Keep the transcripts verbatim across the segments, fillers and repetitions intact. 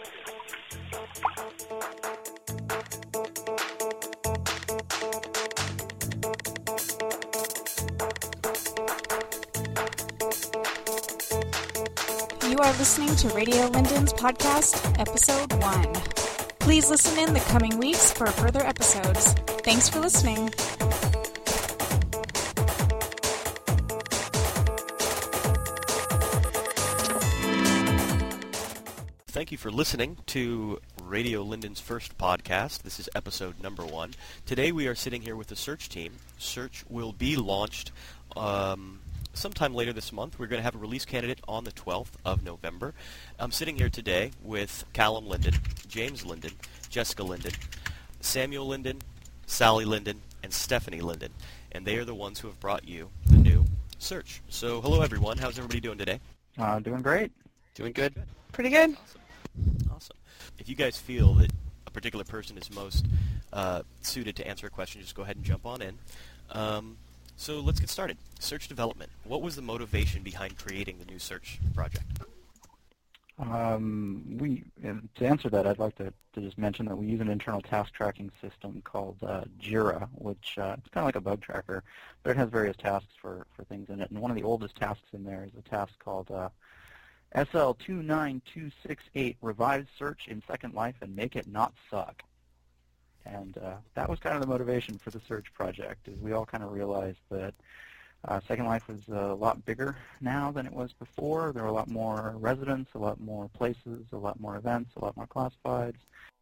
You are listening to Radio Linden's podcast, Episode one. Please listen in the coming weeks for further episodes. Thanks for listening. Thank you for listening to Radio Linden's first podcast. This is episode number one. Today we are sitting here with the search team. Search will be launched um, sometime later this month. We're going to have a release candidate on the twelfth of November. I'm sitting here today with Callum Linden, James Linden, Jessica Linden, Samuel Linden, Sally Linden, and Stephanie Linden. And they are the ones who have brought you the new Search. So hello everyone. How's everybody doing today? Uh, doing great. Doing good? Pretty good. Awesome. Awesome. If you guys feel that a particular person is most uh, suited to answer a question, just go ahead and jump on in. Um, so let's get started. Search development. What was the motivation behind creating the new Search project? Um, we to answer that, I'd like to, to just mention that we use an internal task tracking system called uh, Jira, which uh, it's kind of like a bug tracker, but it has various tasks for, for things in it. And one of the oldest tasks in there is a task called uh, S L two nine two six eight, Revive Search in Second Life and Make It Not Suck. And uh, that was kind of the motivation for the Search project, is we all kind of realized that uh, Second Life was a lot bigger now than it was before. There were a lot more residents, a lot more places, a lot more events, a lot more classifieds,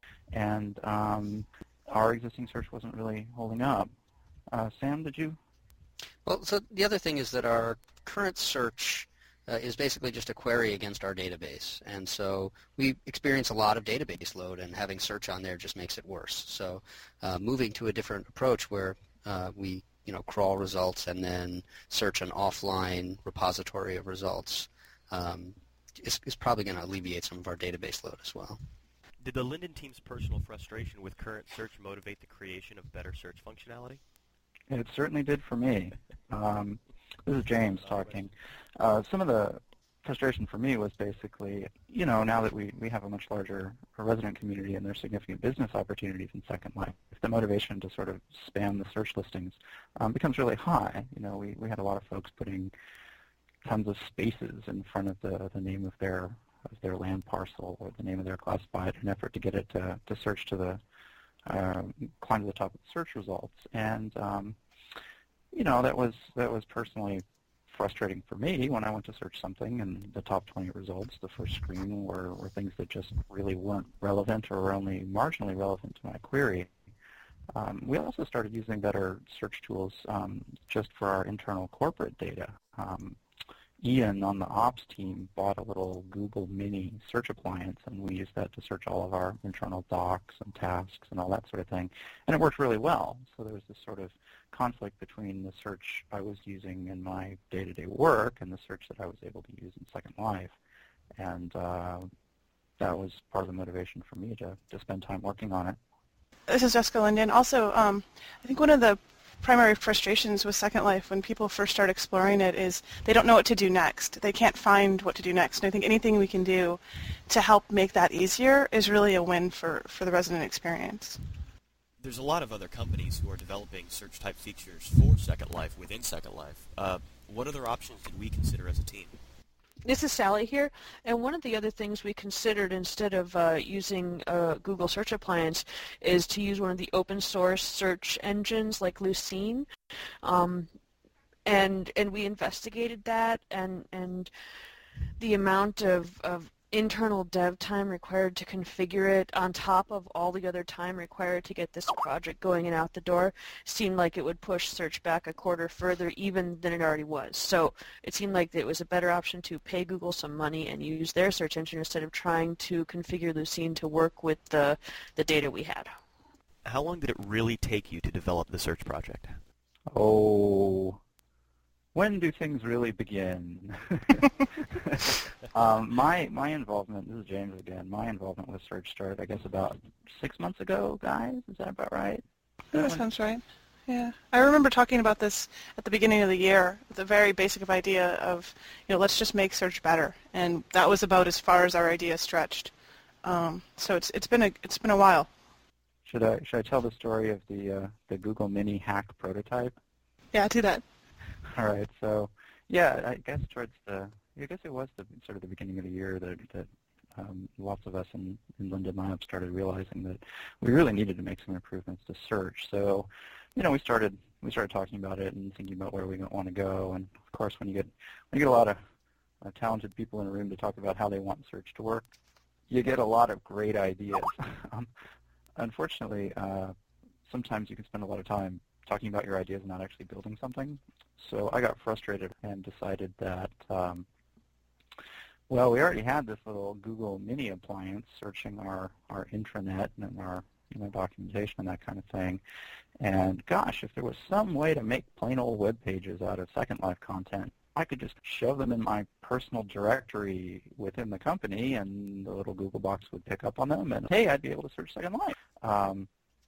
and um, our existing search wasn't really holding up. Uh, Sam, did you? Well, so the other thing is that our current search Uh, is basically just a query against our database. And so we experience a lot of database load, and having search on there just makes it worse. So uh, moving to a different approach where uh, we you know, crawl results and then search an offline repository of results um, is, is probably going to alleviate some of our database load as well. Did the Linden team's personal frustration with current search motivate the creation of better search functionality? It certainly did for me. Um, this is James talking. Uh, some of the frustration for me was basically, you know, now that we, we have a much larger resident community and there's significant business opportunities in Second Life, the motivation to sort of spam the search listings um, becomes really high. You know, we, we had a lot of folks putting tons of spaces in front of the, the name of their of their land parcel or the name of their classified in an effort to get it to, to search to the, uh, climb to the top of the search results. And, um, you know, that was that was personally frustrating for me when I went to search something and the top twenty results, the first screen, were, were things that just really weren't relevant or were only marginally relevant to my query. Um, we also started using better search tools um, just for our internal corporate data. Um, Ian on the ops team bought a little Google Mini search appliance, and we used that to search all of our internal docs and tasks and all that sort of thing. And it worked really well. So there was this sort of conflict between the search I was using in my day-to-day work and the search that I was able to use in Second Life. And uh, that was part of the motivation for me to, to spend time working on it. This is Jessica Linden. Also, um, I think one of the primary frustrations with Second Life when people first start exploring it is they don't know what to do next. They can't find what to do next. And I think anything we can do to help make that easier is really a win for, for the resident experience. There's a lot of other companies who are developing search-type features for Second Life within Second Life. Uh, what other options did we consider as a team? This is Sally here, and one of the other things we considered instead of uh, using a Google Search Appliance is to use one of the open source search engines like Lucene, um, and and we investigated that, and and the amount of, of internal dev time required to configure it on top of all the other time required to get this project going and out the door seemed like it would push search back a quarter further even than it already was. So it seemed like it was a better option to pay Google some money and use their search engine instead of trying to configure Lucene to work with the, the data we had. How long did it really take you to develop the search project? Oh, when do things really begin? um, my my involvement, this is James again, my involvement with Search started, I guess, about six months ago, guys. Is that about right? That sounds right. Yeah. I remember talking about this at the beginning of the year, the very basic idea of, you know, let's just make search better. And that was about as far as our idea stretched. Um, so it's it's been a it's been a while. Should I should I tell the story of the uh, the Google Mini hack prototype? Yeah, do that. All right. So yeah, I guess towards the I guess it was the sort of the beginning of the year that that um, lots of us in, in Linden Lab started realizing that we really needed to make some improvements to search. So, you know, we started we started talking about it and thinking about where we want to go. And of course, when you get when you get a lot of uh, talented people in a room to talk about how they want search to work, you get a lot of great ideas. um, unfortunately, uh, sometimes you can spend a lot of time talking about your ideas and not actually building something. So I got frustrated and decided that, um, well, we already had this little Google Mini appliance searching our, our intranet and our you know, documentation and that kind of thing. And gosh, if there was some way to make plain old web pages out of Second Life content, I could just shove them in my personal directory within the company, and the little Google box would pick up on them, and hey, I'd be able to search Second Life. Um,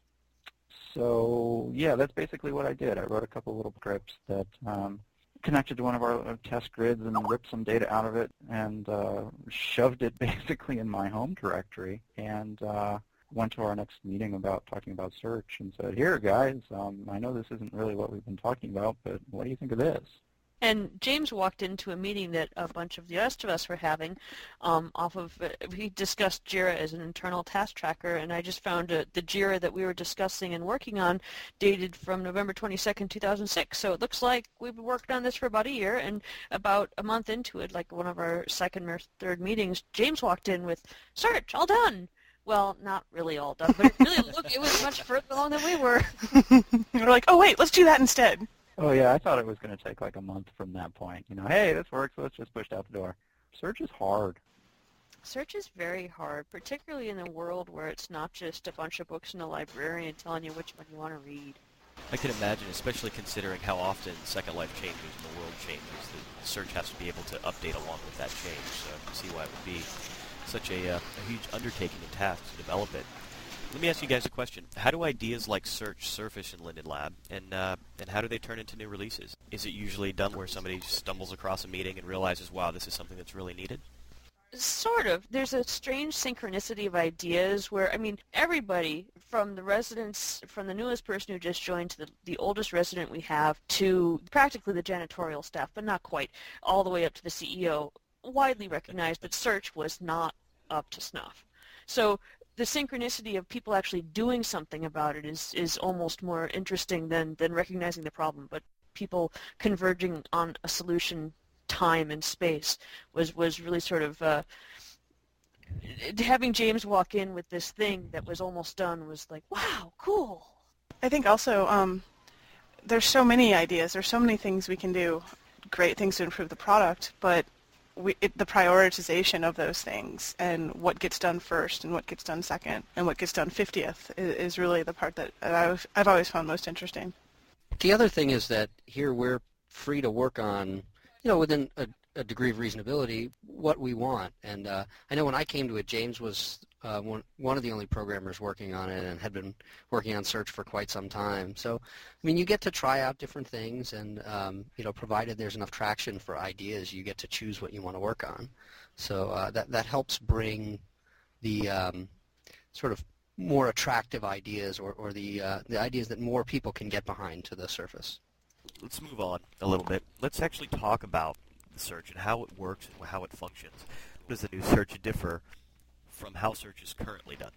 so yeah, that's basically what I did. I wrote a couple little scripts that um, connected to one of our test grids and ripped some data out of it and uh, shoved it basically in my home directory, and uh, went to our next meeting about talking about search and said, here, guys, um, I know this isn't really what we've been talking about, but what do you think of this? And James walked into a meeting that a bunch of the rest of us were having um, off of, uh, we discussed Jira as an internal task tracker, and I just found uh, the Jira that we were discussing and working on dated from November twenty-second, two thousand six. So it looks like we've been working on this for about a year, and about a month into it, like one of our second or third meetings, James walked in with, search, all done. Well, not really all done, but it really looked, it was much further along than we were. We're like, oh, wait, let's do that instead. Oh, yeah, I thought it was going to take like a month from that point. You know, hey, this works, let's just push it out the door. Search is hard. Search is very hard, particularly in a world where it's not just a bunch of books in a librarian telling you which one you want to read. I can imagine, especially considering how often Second Life changes and the world changes, that search has to be able to update along with that change. So I can see why it would be such a, uh, a huge undertaking and task to develop it. Let me ask you guys a question. How do ideas like search surface in Linden Lab, and uh, and how do they turn into new releases? Is it usually done where somebody stumbles across a meeting and realizes, wow, this is something that's really needed? Sort of. There's a strange synchronicity of ideas where, I mean, everybody, from the residents, from the newest person who just joined to the, the oldest resident we have, to practically the janitorial staff, but not quite, all the way up to the C E O, widely recognized that search was not up to snuff. So the synchronicity of people actually doing something about it is, is almost more interesting than, than recognizing the problem, but people converging on a solution, time and space was, was really sort of, uh, having James walk in with this thing that was almost done was like, wow, cool. I think also um, there's so many ideas, there's so many things we can do, great things to improve the product, but We, it, the prioritization of those things and what gets done first and what gets done second and what gets done fiftieth is, is really the part that I've, I've always found most interesting. The other thing is that here we're free to work on, you know, within a, a degree of reasonability, what we want. And uh, I know when I came to it, James was uh, one, one of the only programmers working on it and had been working on search for quite some time. So, I mean, you get to try out different things, and, um, you know, provided there's enough traction for ideas, you get to choose what you want to work on. So uh, that, that helps bring the um, sort of more attractive ideas or, or the, uh, the ideas that more people can get behind to the surface. Let's move on a little bit. Let's actually talk about the search and how it works and how it functions. How does the new search differ from how search is currently done?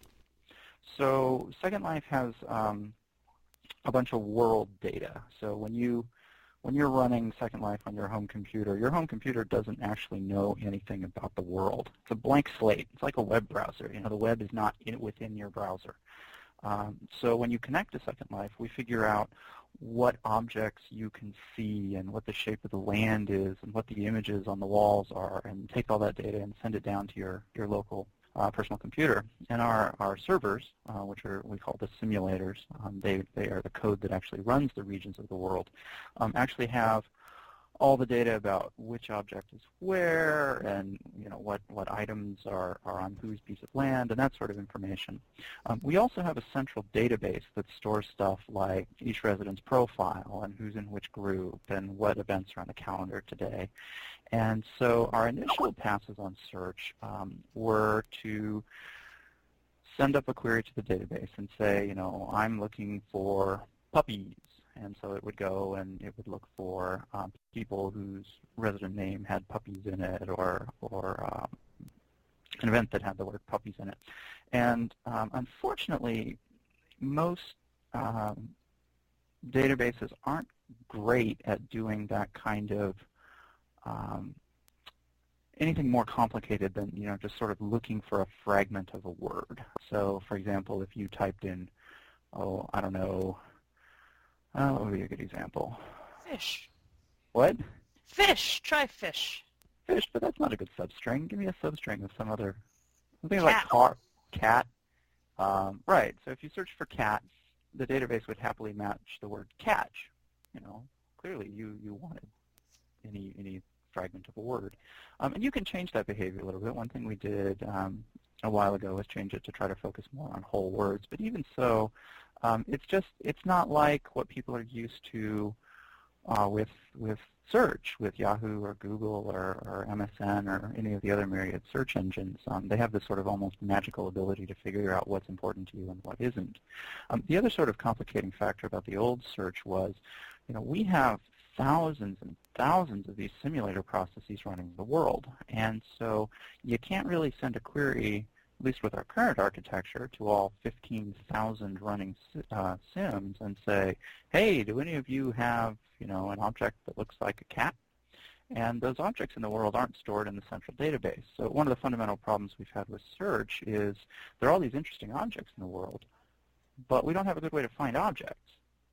So Second Life has um, a bunch of world data. So when you when you're running Second Life on your home computer, your home computer doesn't actually know anything about the world. It's a blank slate. It's like a web browser. You know, the web is not in, within your browser. Um, so when you connect to Second Life, we figure out what objects you can see and what the shape of the land is and what the images on the walls are, and take all that data and send it down to your, your local uh, personal computer. And our, our servers, uh, which are we call the simulators, um, they, they are the code that actually runs the regions of the world, um, actually have all the data about which object is where and you know what, what items are, are on whose piece of land and that sort of information. Um, we also have a central database that stores stuff like each resident's profile and who's in which group and what events are on the calendar today. And so our initial passes on search um, were to send up a query to the database and say, you know, I'm looking for puppies. And so it would go and it would look for um, people whose resident name had puppies in it, or, or um, an event that had the word puppies in it. And um, unfortunately, most um, databases aren't great at doing that kind of um, anything more complicated than, you know, just sort of looking for a fragment of a word. So, for example, if you typed in, oh, I don't know, uh, what would be a good example? Fish. What? Fish. Try fish. Fish, but that's not a good substring. Give me a substring of some other, something Cat. like car, cat. Um, right, so if you search for cat, the database would happily match the word catch. You know, clearly you, you wanted any any fragment of a word. Um, and you can change that behavior a little bit. One thing we did um, a while ago was change it to try to focus more on whole words. But even so, um, it's just, it's not like what people are used to uh, with with search, with Yahoo or Google or, or M S N or any of the other myriad search engines. Um, they have this sort of almost magical ability to figure out what's important to you and what isn't. Um, the other sort of complicating factor about the old search was, you know, we have thousands and thousands of these simulator processes running the world. And so you can't really send a query, at least with our current architecture, to all fifteen thousand running uh, sims and say, hey, do any of you have, you know, an object that looks like a cat? And those objects in the world aren't stored in the central database. So one of the fundamental problems we've had with search is there are all these interesting objects in the world, but we don't have a good way to find objects.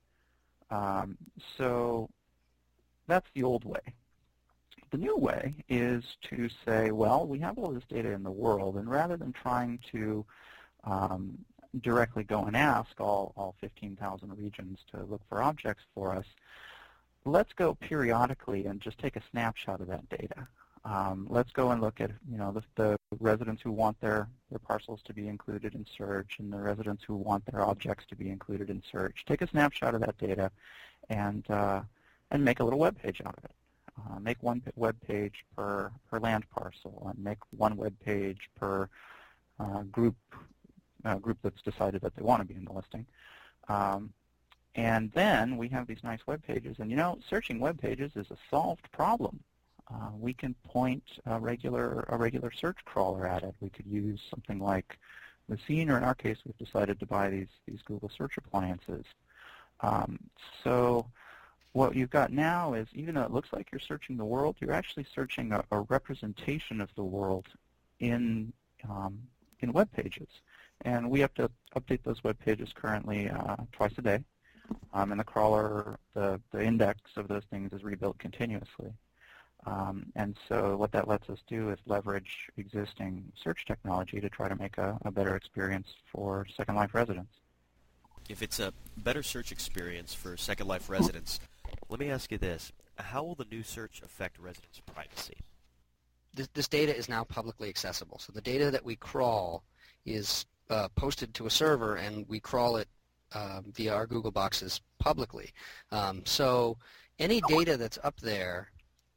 Um, so that's the old way. The new way is to say, well, we have all this data in the world, and rather than trying to um, directly go and ask all, all fifteen thousand regions to look for objects for us, let's go periodically and just take a snapshot of that data. Um, let's go and look at, you know, the, the residents who want their, their parcels to be included in search and the residents who want their objects to be included in search. Take a snapshot of that data and uh, and make a little web page out of it. Uh, make one web page per, per land parcel, and make one web page per uh, group uh, group that's decided that they want to be in the listing. Um, and then we have these nice web pages. And, you know, searching web pages is a solved problem. Uh, we can point a regular, a regular search crawler at it. We could use something like Lucene, or in our case, we've decided to buy these, these Google search appliances. Um, so what you've got now is, even though it looks like you're searching the world, you're actually searching a, a representation of the world in um, in web pages. And we have to update those web pages currently uh, twice a day. Um, and the crawler, the, the index of those things is rebuilt continuously. Um, and so what that lets us do is leverage existing search technology to try to make a, a better experience for Second Life residents. If it's a better search experience for Second Life residents, let me ask you this. How will the new search affect residents' privacy? This, this data is now publicly accessible. So the data that we crawl is uh, posted to a server, and we crawl it uh, via our Google boxes publicly. Um, so any data that's up there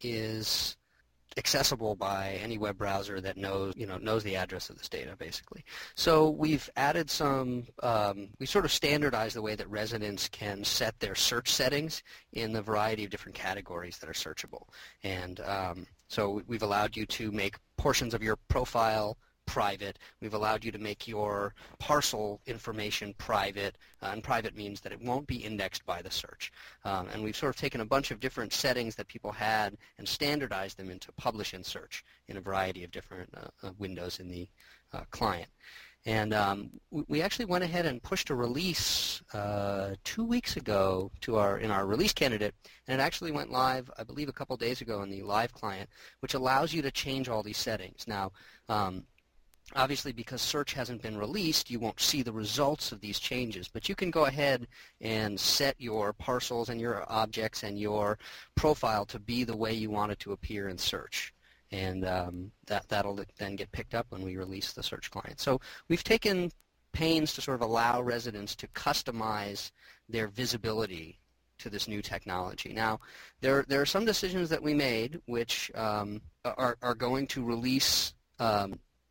is accessible by any web browser that knows, you know, knows the address of this data, basically. So we've added some, um, we sort of standardized the way that residents can set their search settings in the variety of different categories that are searchable. And um, so we've allowed you to make portions of your profile private. We've allowed you to make your parcel information private, uh, and private means that it won't be indexed by the search. Um, and we've sort of taken a bunch of different settings that people had and standardized them into publish and search in a variety of different uh, uh, windows in the uh, client. And um, we actually went ahead and pushed a release uh, two weeks ago to our in our release candidate, and it actually went live, I believe, a couple days ago in the live client, which allows you to change all these settings. Now, um, obviously, because search hasn't been released, you won't see the results of these changes, but you can go ahead and set your parcels and your objects and your profile to be the way you want it to appear in search. And um, that, that'll then get picked up when we release the search client. So we've taken pains to sort of allow residents to customize their visibility to this new technology. Now, there, there are some decisions that we made which um, are, are going to release um,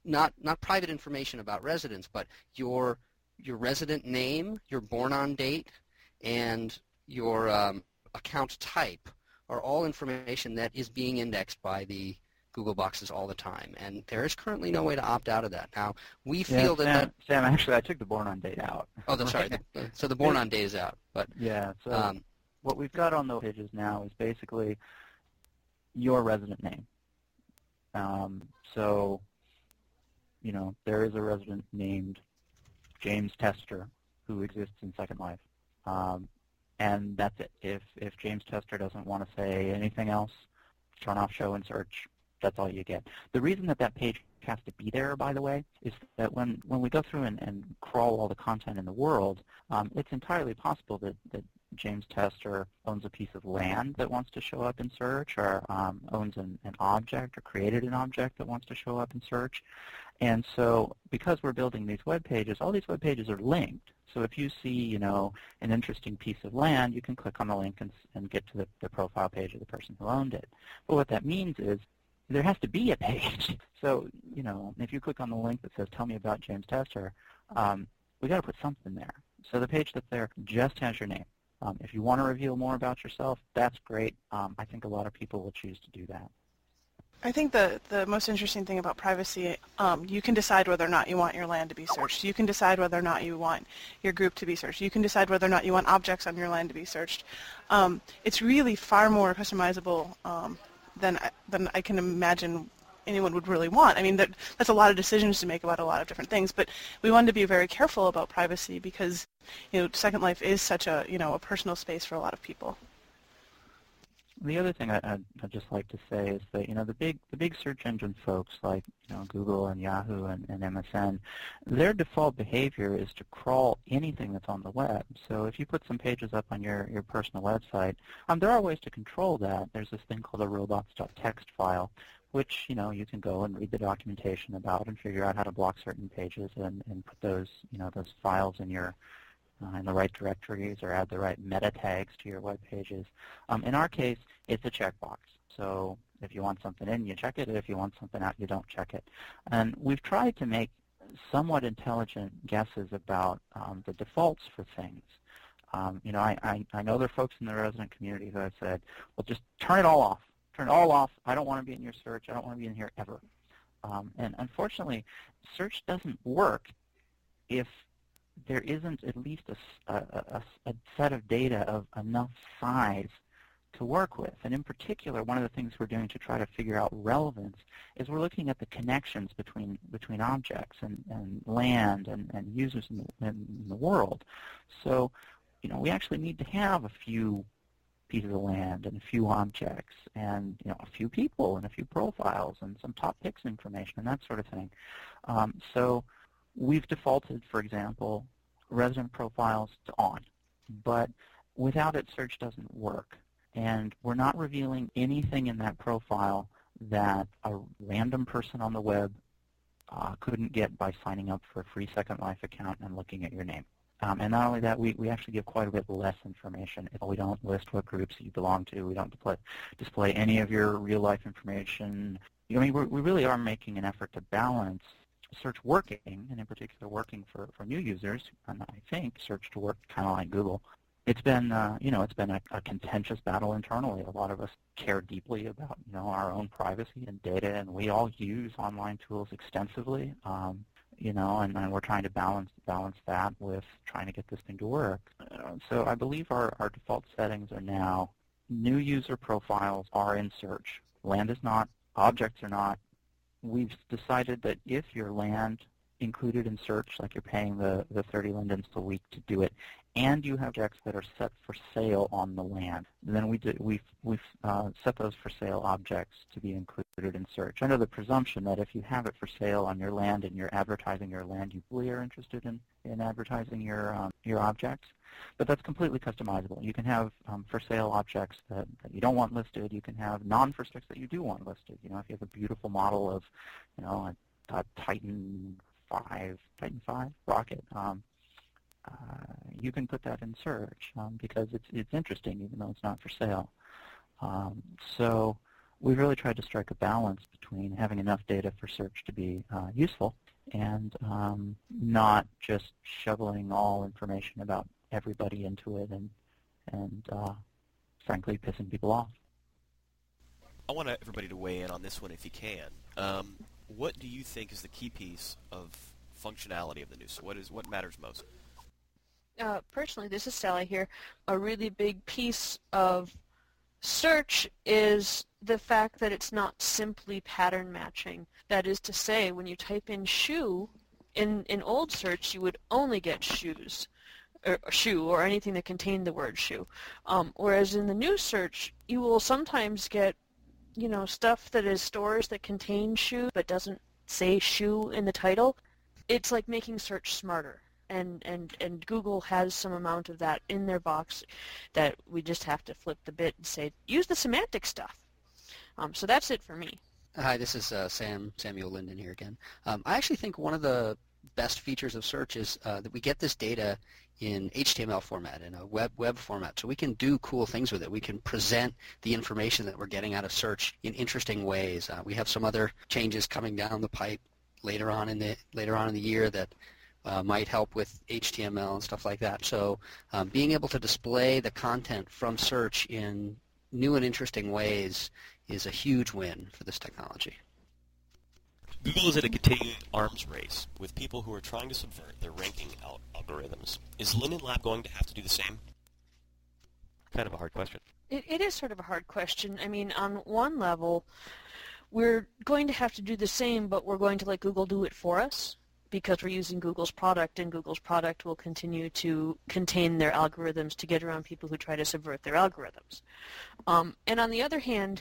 not not private information about residents, but your your resident name, your born-on date, and your um, account type are all information that is being indexed by the Google boxes all the time, and there is currently no way to opt out of that. Now, we feel yeah, that, Sam, that... Sam, actually, I took the born-on date out. Oh, that's sorry. The, so the born-on date is out. But yeah, so um, what we've got on those pages now is basically your resident name. Um, so, you know, there is a resident named James Tester who exists in Second Life. Um, and that's it. If, if James Tester doesn't want to say anything else, turn off show and search. That's all you get. The reason that that page has to be there, by the way, is that when, when we go through and, and crawl all the content in the world, um, it's entirely possible that, that James Tester owns a piece of land that wants to show up in search, or um, owns an, an object or created an object that wants to show up in search. And so because we're building these web pages, all these web pages are linked. So if you see, you know, an interesting piece of land, you can click on the link and, and get to the, the profile page of the person who owned it. But what that means is there has to be a page. So, you know, if you click on the link that says, tell me about James Tester, um, we got to put something there. So the page that's there just has your name. Um, if you want to reveal more about yourself, that's great. Um, I think a lot of people will choose to do that. I think the, the most interesting thing about privacy, um, you can decide whether or not you want your land to be searched. You can decide whether or not you want your group to be searched. You can decide whether or not you want objects on your land to be searched. Um, it's really far more customizable um, than, than I can imagine anyone would really want. I mean, that, that's a lot of decisions to make about a lot of different things, but we wanted to be very careful about privacy because, you know, Second Life is such a, you know, a personal space for a lot of people. The other thing I, I'd, I'd just like to say is that, you know, the big the big search engine folks like, you know, Google and Yahoo and, and M S N, their default behavior is to crawl anything that's on the web. So if you put some pages up on your, your personal website, um, there are ways to control that. There's this thing called a robots.txt file, which, you know, you can go and read the documentation about and figure out how to block certain pages and, and put those, you know, those files in your Uh, in the right directories or add the right meta tags to your web pages. Um, in our case, it's a checkbox. So if you want something in, you check it. If you want something out, you don't check it. And we've tried to make somewhat intelligent guesses about um, the defaults for things. Um, you know, I, I, I know there are folks in the resident community who have said, well, just turn it all off. Turn it all off. I don't want to be in your search. I don't want to be in here ever. Um, and unfortunately, search doesn't work if there isn't at least a, a, a set of data of enough size to work with. And in particular, one of the things we're doing to try to figure out relevance is we're looking at the connections between between objects and, and land and, and users in the, in the world. So, you know, we actually need to have a few pieces of land and a few objects and, you know, a few people and a few profiles and some top picks information and that sort of thing. Um, so we've defaulted, for example, resident profiles to on, but without it, search doesn't work. And we're not revealing anything in that profile that a random person on the web uh, couldn't get by signing up for a free Second Life account and looking at your name. Um, and not only that, we, we actually give quite a bit less information. We don't list what groups you belong to. We don't display, display any of your real-life information. You know, I mean, we're, we really are making an effort to balance search working, and in particular working for, for new users, and I think search to work kind of like Google. It's been, uh, you know, it's been a, a contentious battle internally. A lot of us care deeply about, you know, our own privacy and data, and we all use online tools extensively, um, you know, and, and we're trying to balance balance that with trying to get this thing to work. Uh, so I believe our, our default settings are now new user profiles are in search. Land is not, objects are not. We've decided that if your land included in search, like you're paying the, the thirty lindens a week to do it, and you have objects that are set for sale on the land, then we do, we've, we've uh, set those for sale objects to be included in search, under the presumption that if you have it for sale on your land and you're advertising your land, you really are interested in, in advertising your, um, your objects. But that's completely customizable. You can have um, for sale objects that, that you don't want listed. You can have non-for sale that you do want listed. You know, if you have a beautiful model of, you know, a, a Titan five, Titan five rocket, um, uh, you can put that in search um, because it's it's interesting, even though it's not for sale. Um, so we've really tried to strike a balance between having enough data for search to be uh, useful and um, not just shoveling all information about everybody into it and, and uh, frankly, pissing people off. I want everybody to weigh in on this one if you can. Um, what do you think is the key piece of functionality of the new? So what is what matters most? Uh, personally, this is Sally here. A really big piece of search is the fact that it's not simply pattern matching. That is to say, when you type in shoe, in, in old search, you would only get shoes, or, or shoe, or anything that contained the word shoe. Um, whereas in the new search, you will sometimes get, you know, stuff that is stores that contain shoe but doesn't say shoe in the title. It's like making search smarter. And, and, and Google has some amount of that in their box that we just have to flip the bit and say, use the semantic stuff. Um, so that's it for me. Hi, this is uh, Sam Samuel Linden here again. Um, I actually think one of the best features of search is uh, that we get this data in H T M L format, in a web web format, so we can do cool things with it. We can present the information that we're getting out of search in interesting ways. Uh, we have some other changes coming down the pipe later on in the later on in the year that Uh, might help with H T M L and stuff like that. So um, being able to display the content from search in new and interesting ways is a huge win for this technology. Google is at a continuing arms race with people who are trying to subvert their ranking al- algorithms. Is Linden Lab going to have to do the same? Kind of a hard question. It, it is sort of a hard question. I mean, on one level, we're going to have to do the same, but we're going to let Google do it for us, because we're using Google's product, and Google's product will continue to contain their algorithms to get around people who try to subvert their algorithms. Um, and on the other hand,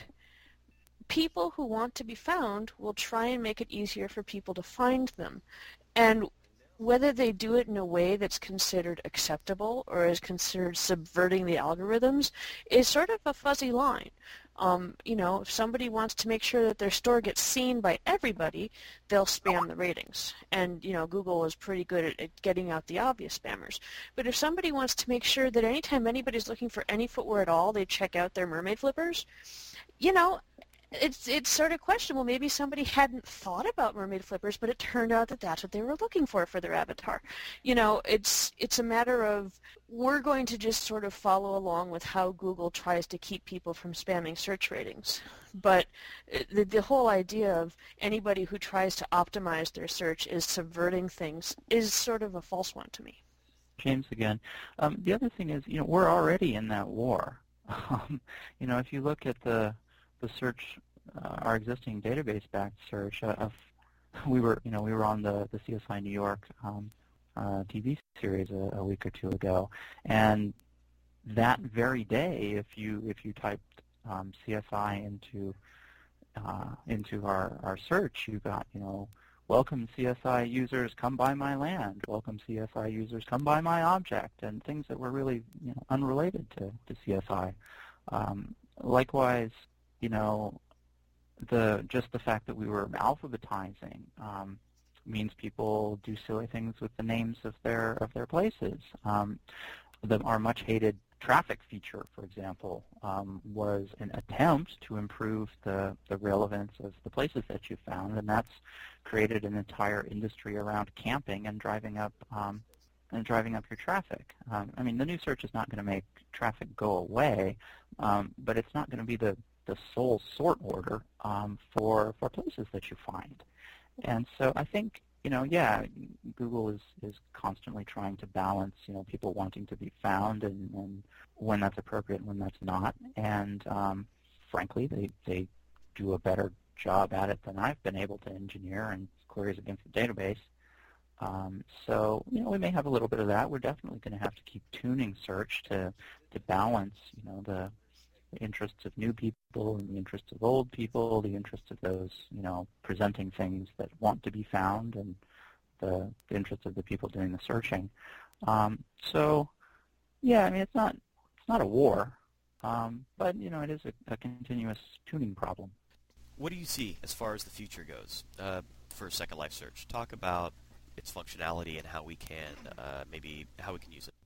people who want to be found will try and make it easier for people to find them. And whether they do it in a way that's considered acceptable or is considered subverting the algorithms is sort of a fuzzy line. Um, you know, if somebody wants to make sure that their store gets seen by everybody, they'll spam the ratings. And, you know, Google is pretty good at, at getting out the obvious spammers. But if somebody wants to make sure that anytime anybody's looking for any footwear at all, they check out their mermaid flippers, you know, it's it's sort of questionable. Maybe somebody hadn't thought about mermaid flippers, but it turned out that that's what they were looking for for their avatar. You know, it's it's a matter of we're going to just sort of follow along with how Google tries to keep people from spamming search ratings. But the, the whole idea of anybody who tries to optimize their search is subverting things is sort of a false one to me. James again. Um, the other thing is, you know, we're already in that war. Um, you know, if you look at the the search, uh, our existing database-backed search, uh, of, we were, you know, we were on the, the C S I New York um, uh, T V series a, a week or two ago, and that very day, if you if you typed um, C S I into uh, into our, our search, you got, you know, welcome C S I users, come by my land. Welcome C S I users, come by my object, and things that were really, you know, unrelated to, to C S I. Um, likewise, you know, the just the fact that we were alphabetizing um, means people do silly things with the names of their of their places. Um, the, our much hated traffic feature, for example, um, was an attempt to improve the the relevance of the places that you found, and that's created an entire industry around camping and driving up um, and driving up your traffic. Um, I mean, the new search is not going to make traffic go away, um, but it's not going to be the the sole sort order um, for for places that you find. And so I think, you know, yeah, Google is, is constantly trying to balance, you know, people wanting to be found and, and when that's appropriate and when that's not. And um, frankly, they, they do a better job at it than I've been able to engineer and queries against the database. Um, so, you know, we may have a little bit of that. We're definitely going to have to keep tuning search to, to balance, you know, the the interests of new people and the interests of old people, the interests of those, you know, presenting things that want to be found, and the, the interests of the people doing the searching. Um, so, yeah, I mean, it's not it's not a war, um, but, you know, it is a, a continuous tuning problem. What do you see as far as the future goes uh, for Second Life Search? Talk about its functionality and how we can uh, maybe how we can use it.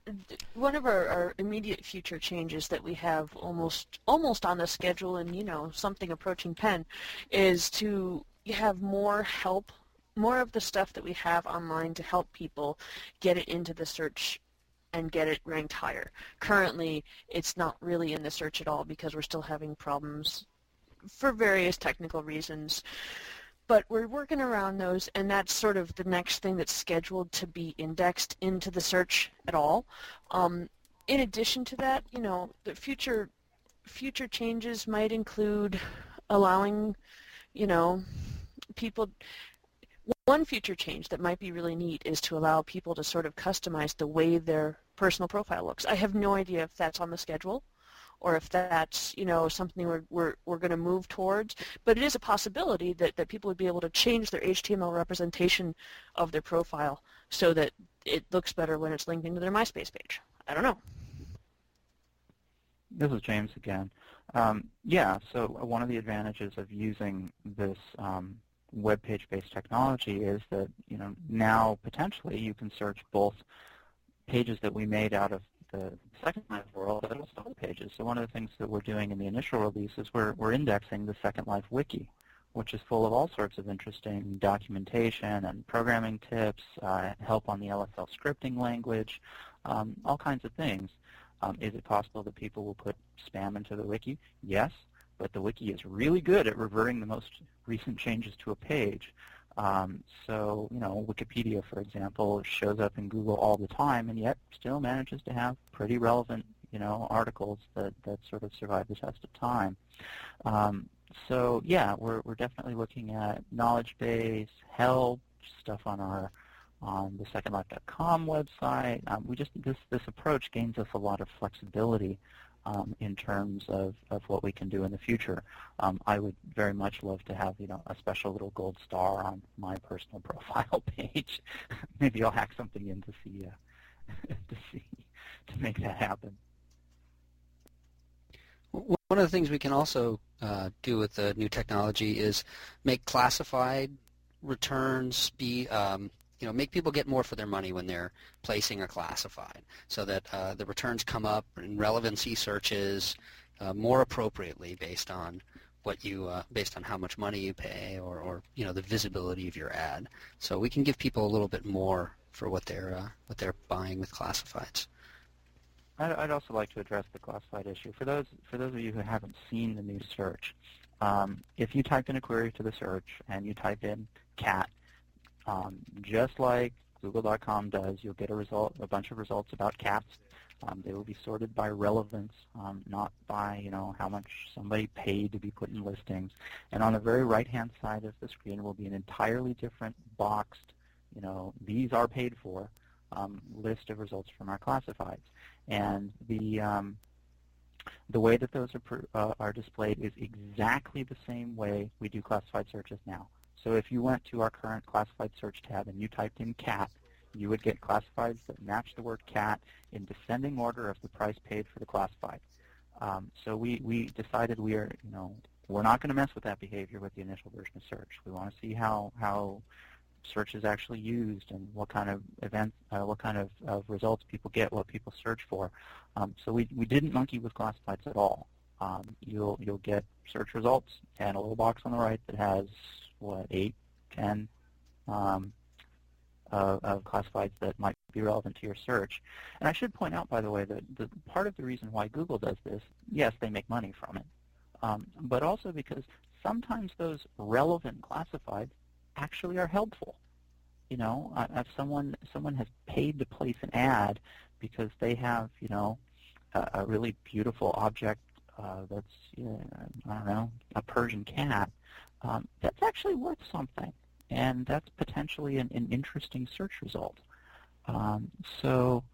one of our, our immediate future changes that we have almost almost on the schedule, and you know, something approaching pen, is to have more help, more of the stuff that we have online to help people get it into the search and get it ranked higher. Currently, it's not really in the search at all because we're still having problems for various technical reasons. But we're working around those, and that's sort of the next thing that's scheduled to be indexed into the search at all. Um, in addition to that, you know, the future future changes might include allowing, you know, people. One future change that might be really neat is to allow people to sort of customize the way their personal profile looks. I have no idea if that's on the schedule, or if that's, you know, something we're, we're, we're going to move towards. But it is a possibility that, that people would be able to change their H T M L representation of their profile so that it looks better when it's linked into their MySpace page. I don't know. This is James again. Um, yeah, so one of the advantages of using this um, web page-based technology is that, you know, now potentially you can search both pages that we made out of the Second Life world, but also other pages. So one of the things that we're doing in the initial release is we're, we're indexing the Second Life wiki, which is full of all sorts of interesting documentation and programming tips, uh, help on the L S L scripting language, um, all kinds of things. Um, is it possible that people will put spam into the wiki? Yes, but the wiki is really good at reverting the most recent changes to a page. Um, so, you know, Wikipedia, for example, shows up in Google all the time, and yet still manages to have pretty relevant, you know, articles that, that sort of survive the test of time. Um, so, yeah, we're, we're definitely looking at knowledge base, help, stuff on our on the second life dot com website. Um, we just this this approach gains us a lot of flexibility um, in terms of, of what we can do in the future. Um, I would very much love to have, you know, a special little gold star on my personal profile page. Maybe I'll hack something in to see uh, to see to make that happen. One of the things we can also uh, do with the new technology is make classified returns be um, you know, make people get more for their money when they're placing a classified, so that uh, the returns come up in relevancy searches uh, more appropriately based on what you, uh, based on how much money you pay, or, or you know, the visibility of your ad. So we can give people a little bit more for what they're uh, what they're buying with classifieds. I'd, I'd also like to address the classified issue for those for those of you who haven't seen the new search. Um, if you type in a query to the search and you type in cat, Um, just like Google dot com does, you'll get a result, a bunch of results about cats. Um, they will be sorted by relevance, um, not by, you know, how much somebody paid to be put in listings. And on the very right-hand side of the screen will be an entirely different boxed, you know, these are paid for um, list of results from our classifieds. And the um, the way that those are uh, are displayed is exactly the same way we do classified searches now. So if you went to our current classified search tab and you typed in cat, you would get classifieds that match the word cat in descending order of the price paid for the classified. Um, so we, we decided we are, you know, we're not going to mess with that behavior with the initial version of search. We want to see how, how search is actually used and what kind of events, uh, what kind of, of results people get, what people search for. Um, so we, we didn't monkey with classifieds at all. Um, you'll, you'll get search results and a little box on the right that has what, eight, ten um, uh, of classifieds that might be relevant to your search. And I should point out, by the way, that the, part of the reason why Google does this, yes, they make money from it, um, but also because sometimes those relevant classifieds actually are helpful. You know, uh, if someone someone has paid to place an ad because they have, you know, a, a really beautiful object uh, that's, you know, I don't know, a Persian cat. Um, that's actually worth something, and that's potentially an, an interesting search result. Um, so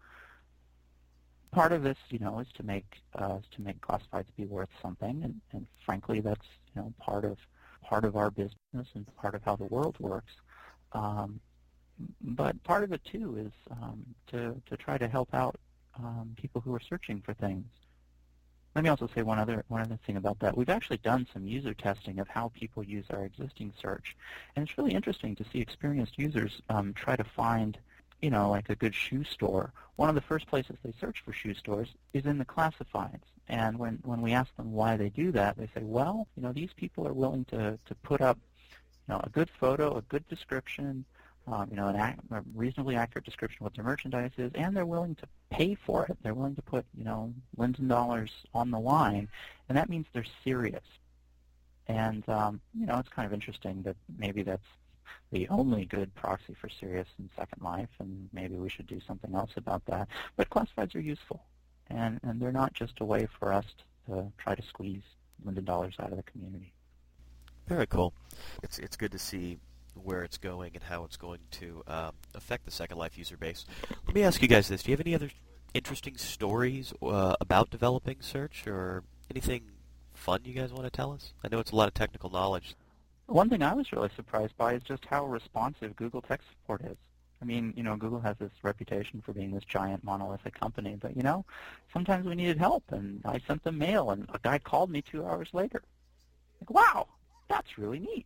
part of this, you know, is to make uh, is to make classifieds be worth something, and, and frankly, that's, you know, part of part of our business and part of how the world works. Um, but part of it too is um, to to try to help out um, people who are searching for things. Let me also say one other one other thing about that. We've actually done some user testing of how people use our existing search, and it's really interesting to see experienced users um, try to find you know, like a good shoe store, one of the first places they search for shoe stores is in the classifieds. And when, when we ask them why they do that, they say, well, you know, these people are willing to, to put up, you know, a good photo, a good description, um, you know, an ac- a reasonably accurate description of what their merchandise is, and they're willing to pay for it. They're willing to put, you know, Linden dollars on the line, and that means they're serious. And, um, you know, it's kind of interesting that maybe that's the only good proxy for serious in Second Life, and maybe we should do something else about that. But classifieds are useful, and, and they're not just a way for us to try to squeeze Linden dollars out of the community. Very cool. It's it's good to see where it's going and how it's going to um, affect the Second Life user base. Let me ask you guys this. Do you have any other interesting stories uh, about developing Search, or anything fun you guys want to tell us? I know it's a lot of technical knowledge. One thing I was really surprised by is just how responsive Google tech support is. I mean, you know, Google has this reputation for being this giant monolithic company, but, you know, sometimes we needed help, and I sent them mail, and a guy called me two hours later. Like, wow, that's really neat.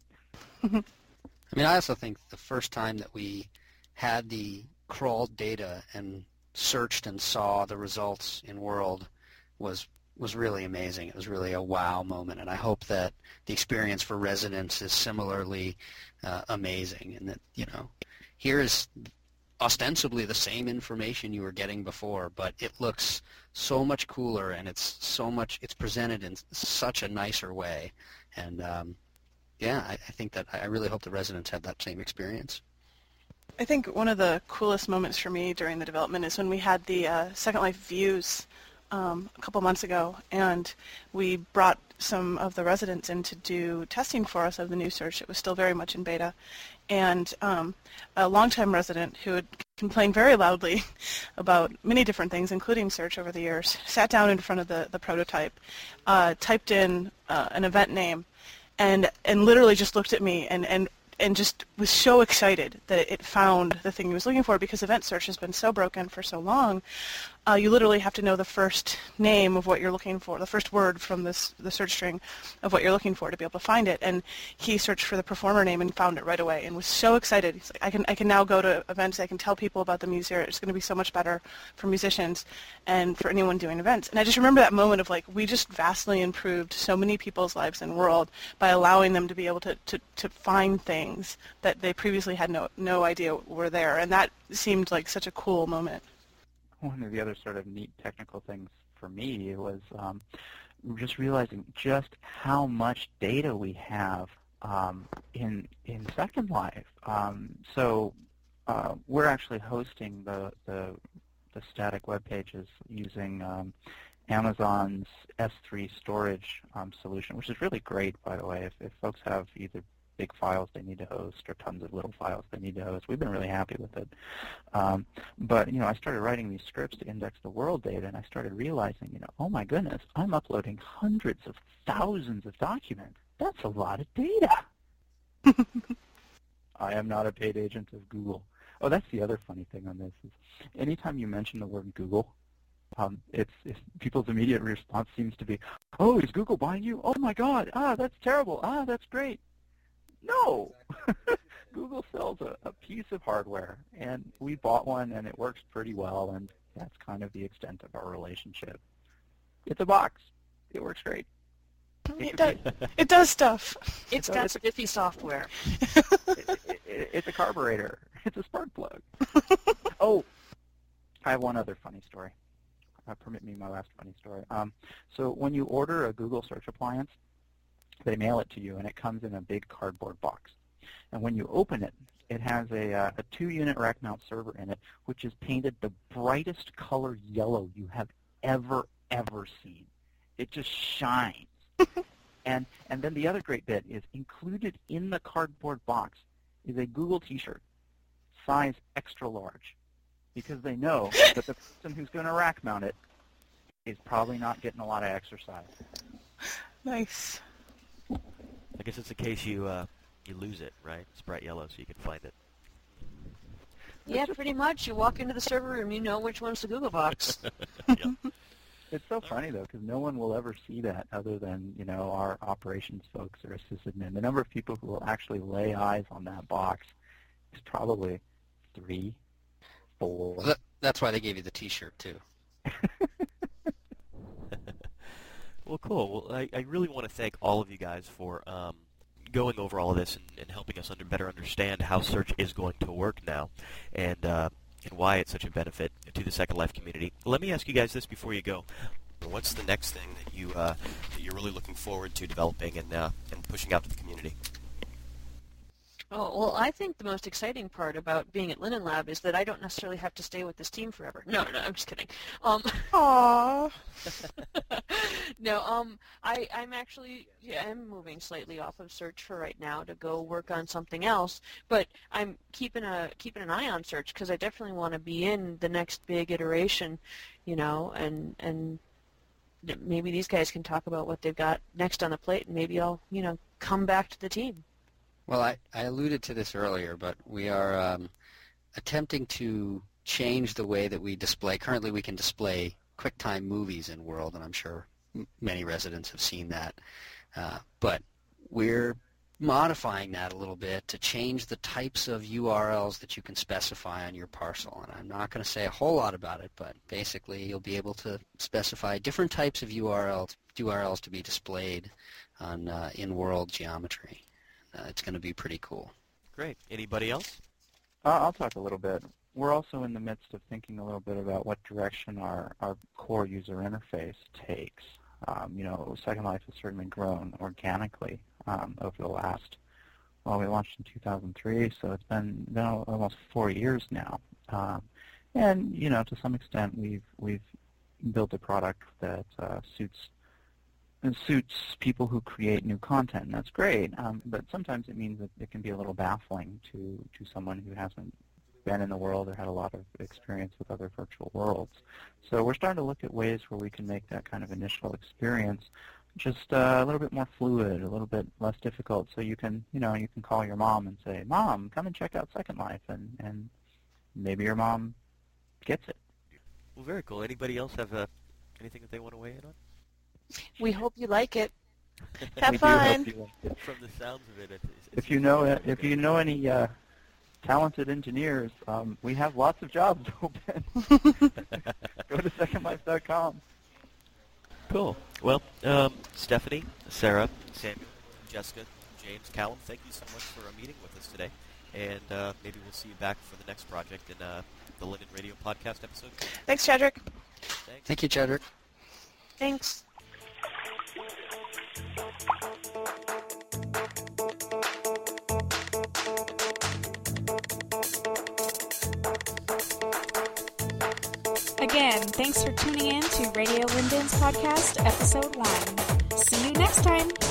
I mean, I also think the first time that we had the crawled data and searched and saw the results in World was was really amazing. It was really a wow moment, and I hope that the experience for residents is similarly uh, amazing, and that, you know, here is ostensibly the same information you were getting before, but it looks so much cooler, and it's so much, it's presented in such a nicer way, and um, yeah, I, I think that I really hope the residents have that same experience. I think one of the coolest moments for me during the development is when we had the uh, Second Life views um, a couple months ago, and we brought some of the residents in to do testing for us of the new search. It was still very much in beta, and um, a longtime resident who had complained very loudly about many different things, including search over the years, sat down in front of the, the prototype, uh, typed in uh, an event name, and and literally just looked at me and, and and just was so excited that it found the thing he was looking for, because event search has been so broken for so long. Uh, you literally have to know the first name of what you're looking for, the first word from this the search string of what you're looking for to be able to find it. And he searched for the performer name and found it right away, and was so excited. He's like, I can I can now go to events. I can tell people about the music. It's going to be so much better for musicians and for anyone doing events. And I just remember that moment of, like, we just vastly improved so many people's lives in the world by allowing them to be able to, to, to find things that they previously had no no idea were there. And that seemed like such a cool moment. One of the other sort of neat technical things for me was um, just realizing just how much data we have um, in in Second Life. Um, so uh, we're actually hosting the, the, the static web pages using um, Amazon's S three storage um, solution, which is really great, by the way. If, if folks have either big files they need to host or tons of little files they need to host, we've been really happy with it. Um, but, you know, I started writing these scripts to index the world data, and I started realizing, you know, oh my goodness, I'm uploading hundreds of thousands of documents. That's a lot of data. I am not a paid agent of Google. Oh, that's the other funny thing on this. Is anytime you mention the word Google, um, it's, it's people's immediate response seems to be, oh, is Google buying you? Oh my God, ah, that's terrible. Ah, that's great. No. Google sells a, a piece of hardware, and we bought one, and it works pretty well, and that's kind of the extent of our relationship. It's a box. It works great. It, it, does, it does stuff. It's got spiffy software. it, it, it, it's a carburetor. It's a spark plug. Oh, I have one other funny story. Uh, permit me my last funny story. Um, so when you order a Google search appliance, they mail it to you, and it comes in a big cardboard box. And when you open it, it has a, uh, a two-unit rack mount server in it, which is painted the brightest color yellow you have ever, ever seen. It just shines. and and then the other great bit is included in the cardboard box is a Google T-shirt, size extra large, because they know that the person who's going to rack mount it is probably not getting a lot of exercise. Nice. I guess it's in case you uh, you lose it, right? It's bright yellow, so you can find it. Yeah, pretty much. You walk into the server room, you know which one's the Google box. Yep. It's so funny, though, because no one will ever see that other than, you know, our operations folks or sysadmin. The number of people who will actually lay eyes on that box is probably three. four. Well, that, that's why they gave you the T-shirt too. Well, cool. Well, I, I really want to thank all of you guys for um, going over all of this and, and helping us under, better understand how search is going to work now, and uh, and why it's such a benefit to the Second Life community. Let me ask you guys this before you go: what's the next thing that you uh, that you're really looking forward to developing and uh, and pushing out to the community? Oh, well, I think the most exciting part about being at Linden Lab is that I don't necessarily have to stay with this team forever. No, no, I'm just kidding. Um, Aww. no, um, I, I'm actually, yeah, I'm moving slightly off of search for right now to go work on something else, but I'm keeping a keeping an eye on search because I definitely want to be in the next big iteration, you know, and and maybe these guys can talk about what they've got next on the plate, and maybe I'll, you know, come back to the team. Well, I, I alluded to this earlier, but we are um, attempting to change the way that we display. Currently, we can display QuickTime movies in World, and I'm sure m- many residents have seen that. Uh, but we're modifying that a little bit to change the types of U R Ls that you can specify on your parcel. And I'm not going to say a whole lot about it, but basically you'll be able to specify different types of U R Ls, U R Ls to be displayed on uh, in World geometry. Uh, it's going to be pretty cool. Great. Anybody else? Uh, I'll talk a little bit. We're also in the midst of thinking a little bit about what direction our, our core user interface takes. Um, you know, Second Life has certainly grown organically um, over the last, well, we launched in two thousand three, so it's been, been almost four years now. Um, and, you know, to some extent we've, we've built a product that uh, suits It suits people who create new content, and that's great. Um, but sometimes it means that it can be a little baffling to, to someone who hasn't been in the world or had a lot of experience with other virtual worlds. So we're starting to look at ways where we can make that kind of initial experience just uh, a little bit more fluid, a little bit less difficult. So you can, you know, you can call your mom and say, "Mom, come and check out Second Life," and, and maybe your mom gets it. Well, very cool. Anybody else have uh, anything that they want to weigh in on? We hope you like it. Have We do fun. hope you like it. From the sounds of it, it it's, If you know if you know any uh, talented engineers, um, we have lots of jobs open. Go to second life dot com. Cool. Well, um, Stephanie, Sarah, Samuel, Jessica, James, Callum, thank you so much for uh, meeting with us today, and uh, maybe we'll see you back for the next project in uh, the Linden Radio Podcast episode. Thanks, Chadrick. Thanks. Thank you, Chadrick. Thanks. Again, thanks for tuning in to Radio Linden's podcast, episode one. See you next time.